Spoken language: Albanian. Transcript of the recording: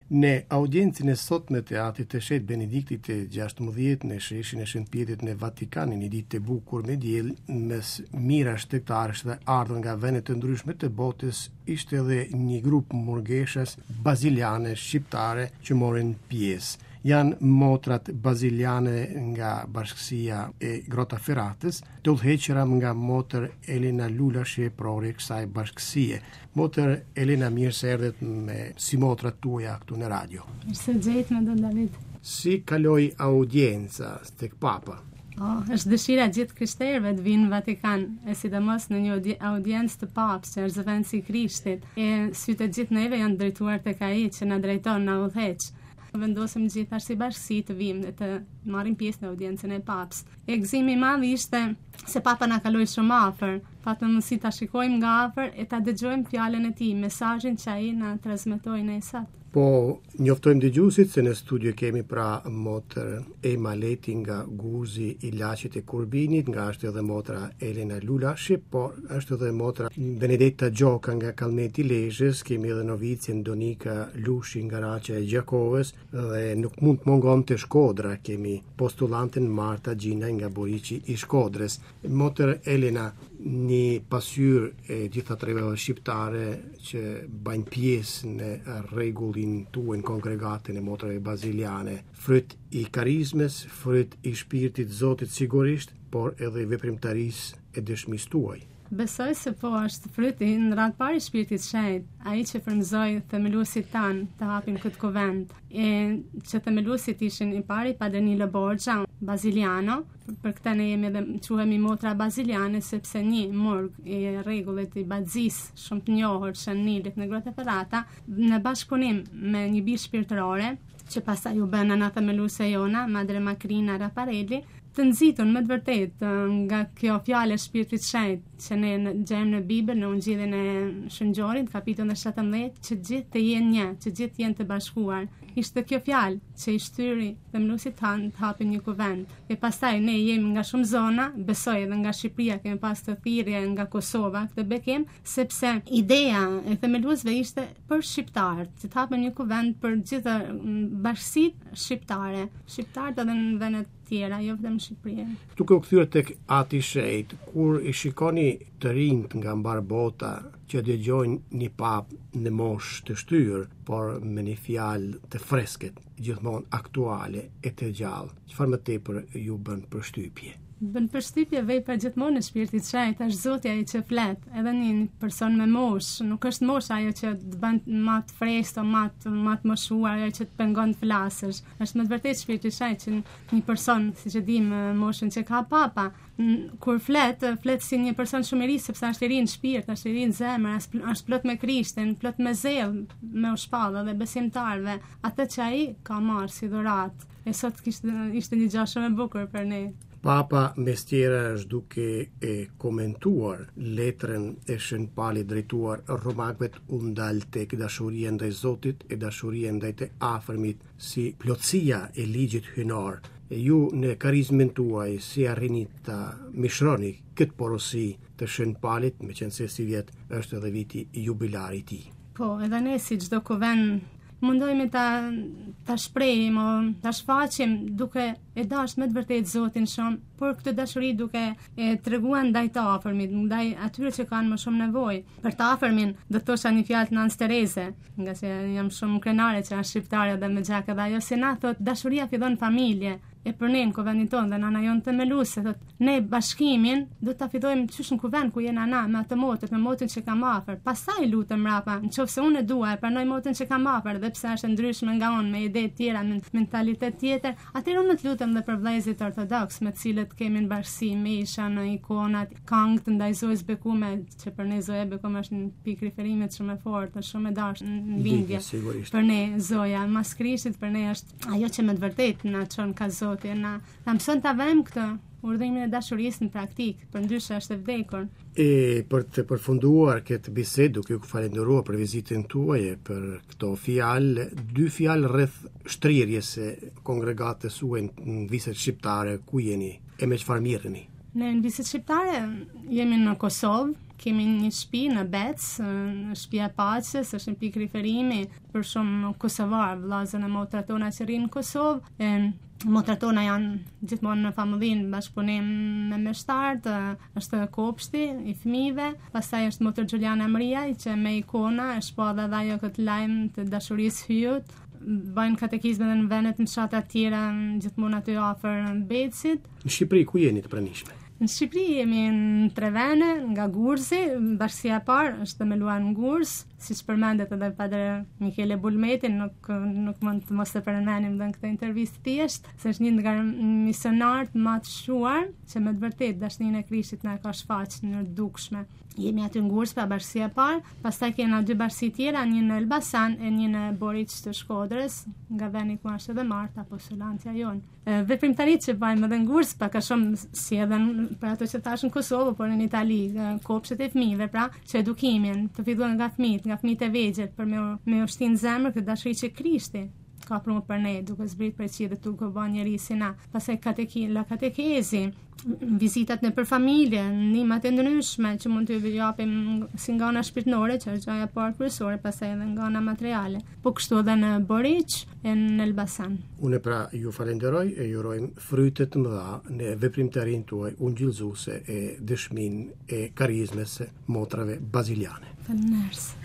Në audiencën e sotme të Teatrit të Shtetit Benediktit të 16 në sheshin e Shëntpjetrit në Vatikanin, një ditë e bukur me diell mes mira shtetërësh dhe ardhur nga vende të ndryshme të botës, ishte edhe një grup murgeshas baziliane shqiptare që morën pjesë. Janë motrat baziliane nga bashkësia e Grottaferratës, të udhëhequra nga motër Elena Lula, që e prori kësaj bashkësie. Motër Elena, mirë se erdhet me si motrat tuaja këtu në radio. Mirë se gjetëm, Don David. Si kaloi audienca tek Papa? Është dëshira gjithë krishterëve të vinë në Vatikan, e sidomos në një audiencë të Papës, që është zëvendësi i Krishtit. E sytë e gjithë neve janë drejtuar tek ai që na drejton, na udhëheq. Vendosëm gjithashtu si bashkësi të vim dhe të marrim pjesë në audiencën e Papës. E gëzimi i madh ishte se Papa na kaloi shumë afër, patëm mundësi ta shikojmë nga afër e ta dëgjojmë fjalën e tij, mesazhin që ai na transmetoi në sot. Po, njoftojmë dëgjuesit se në studio kemi pra motër Ema Leti nga Guzi i Laqit e Kurbinit, nga është edhe motra Elena Lulashi, po është edhe motra Benedetta Gjoka nga Kalmeti Lezhës, kemi edhe novicjen Donika Lushi nga Raqja e Gjakovës, dhe nuk mund të mungon të Shkodra, kemi postulantën Marta Gjina nga Boriqi i Shkodrës. Motër Elena, një pasqyrë e gjitha treveve shqiptare që bajnë pjesë në rregullin tuaj në kongregatën e motrave baziliane, fryt i karizmes, fryt i shpirtit Zotit sigurisht, por edhe i veprimtarisë e dëshmisë tuaj. Besoj se po është fryti në radhë parë i shpirtit shenjt, ai që frymëzoi themeluesit tanë të hapin këtë kuvent, e që themeluesit ishin i pari Padre Borgia, baziliano, për këtë ne jemi edhe quhemi motra baziliane, sepse një murg i rregullit i Bazis, shumë të njohur Shanilit në Grottaferrata, në bashkëpunim me një bijë shpirtërore, që pastaj u bën ana themeluese jona, Madre Macrina Raparelli, të nxitun me të vërtet nga kjo fjalë e shpirtit shenjt që ne gjejmë në Bibël, në Ungjillin e Shëngjorit, kapitullin 17, që gjithë të jenë një, që gjithë jenë të bashkuar. Ishte kjo fjalë që i shtyri themeluesit tanë të hapin një kuvent. E pastaj ne jemi nga shumë zona, besoj edhe nga Shqipëria, kemi pas të thirrje nga Kosova, këtë bekim, sepse ideja e themeluesve ishte për shqiptarët, që të hapen një kuvent për gjithë bashkësitë shqiptare, shqiptarët edhe në vendet tjera, jo vetëm në Shqipëri. Duke u kthyer tek Ati i Shenjtë, kur i shikoni të rinjt nga mbar bota që dëgjojnë një pap në moshë të shtyr, por me një fjalë të freskët, gjithmonë aktuale e të gjallë, çfarë më tepër ju bën përshtypje? Bën përshtypje vepra gjithmonë në shpirtit shenjt, është Zoti ai që flet, edhe një person me moshë, nuk është mosha ajo që të bën më të freskët, më të moshuar, ajo që të pengon të flasësh. Është më të vërtetë shpirti shenjt që një person, siç e dimë, moshën që ka Papa, kur flet si një person shumë i ri, sepse është i ri në shpirt, është i ri në zemër, është plot me Krishtin, plot me zell, me ushpallë dhe besimtarve, atë që ai ka marrë si dhuratë. E sot ishte një gjë shumë e bukur për ne. Papa mes tjera është duke e komentuar letrën e Shën Pali drejtuar romakëve u ndal tek dashuria ndaj Zotit e dashuria ndaj të afërmit si plotësia e ligjit hyjnor. E ju në karizmën tuaj si arrini ta mishroni këtë porosi të Shën Palit, meqense si vjet është edhe viti jubilar i tij. Po, edhe ne si çdo kuvent mundojmë ta shprehim, ta shfaqim duke e dashur me të vërtetë Zotin shumë, por këtë dashuri duke e treguar ndaj të afërmit, ndaj atyre që kanë më shumë nevojë. Për të afërmin do thosha një fjalë të Nans Tereze, nga se jam shumë krenare që është shqiptare dhe me gjak edhe ajo se na thot dashuria fillon në familje. E për ne në kuvendin tonë dhe nana jonë themeluese, thot ne bashkimin do ta fillojmë qysh në kuvend ku jena na me atë motër, me motën që kam afër. Pastaj lutem mbrapa, nëse unë e dua, e pranoj motën që kam afër, dhe pse është ndryshme nga unë, me ide të tjera, me mentalitet tjetër, atëherë unë të lutem dhe për vëllezërit ortodoks me të cilët kemi në bashkësi, misha në ikonat, këngë të ndaj Zojës Bekume, që për ne Zoja Bekume është një pikë riferimit shumë e fortë, shumë e dashur në lindje. Për ne Zoja mas Krishtit, për ne është ajo që me të vërtetë na çon ka Zoti. Na mëson ta vëmë këtë urdhërimin e dashurisë në praktik, përndryshe është e vdekur. E për të përfunduar këtë bisedë, duke ju falenderuar për vizitën tuaj, për këto fjalë, dy fjalë rreth shtrirjes së kongregatës suaj në viset shqiptare, ku jeni e me çfarë mirreni? Ne në viset shqiptare jemi në Kosovë, kemi një shtëpi në Bec, shtëpia e Paqes, është një pikë riferimi për shumë kosovar, vllazën e motrat tona që rrinë në Kosovë. Motrat tona janë gjithmonë në familjen bashkëpunim me meshtarët, është kopshti i fëmijëve, pastaj është motër Gjuliana Mriaj që me ikona e shpalla dhe ajo këtë lajm të dashurisë hyut. Bajnë katekizme dhe në venet në fshatra të tjera, gjithmonë aty afër Becit. Në Shqipëri ku jeni të pranishme? Në Shqipëri jemi në 3 vene, nga Gurzi, bashkësia e parë është themeluar në Gurs, siç përmendet edhe Padre Michele Bulmeti, nuk mund të mos e përmendim në këtë intervistë thjesht, se është një nga misionarët më të shuar që me të vërtetë dashninë e Krishtit na ka shfaqur në dukshme. Jemi aty në Gurs, pa bashkësia e parë, pastaj kena 2 bashkësi tjera, një në Elbasan e një në Boriç të Shkodrës, nga veni ku është edhe Marta postulantja jon. Veprimtaritë që bëjmë edhe në Gurs, pak a shumë si edhe për ato që tash në Kosovë, por në Itali, kopshtet e fëmijëve, pra, që edukimin të fillojnë nga fëmijët e vegjël për me ushtin zemër këtë dashuri që Krishti ka prunë për ne, duke zbrit për qi dhe duke bën njeri si na. Pastaj katekezi, vizitat në për familje, ndihmat e ndryshme që mund të japim si nga ana shpirtërore, që është gjëja e parë kryesore, pastaj edhe nga ana materiale. Po kështu edhe në Boriç e në Elbasan. Unë pra ju falenderoj e ju urojm fryte të mëdha në veprimtarinë tuaj ungjillëzuese e dëshminë e karizmës së motrave baziliane. Faleminderit.